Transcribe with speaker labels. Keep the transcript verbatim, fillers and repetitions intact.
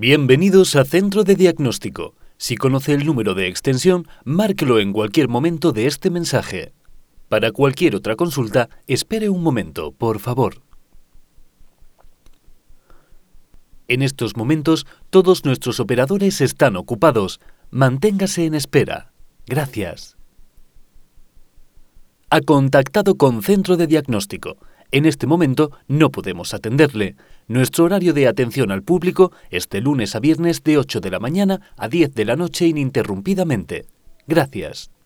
Speaker 1: Bienvenidos a Centro de Diagnóstico. Si conoce el número de extensión, márquelo en cualquier momento de este mensaje. Para cualquier otra consulta, espere un momento, por favor. En estos momentos, todos nuestros operadores están ocupados. Manténgase en espera. Gracias. Ha contactado con Centro de Diagnóstico. En este momento no podemos atenderle. Nuestro horario de atención al público es de lunes a viernes de ocho de la mañana a diez de la noche ininterrumpidamente. Gracias.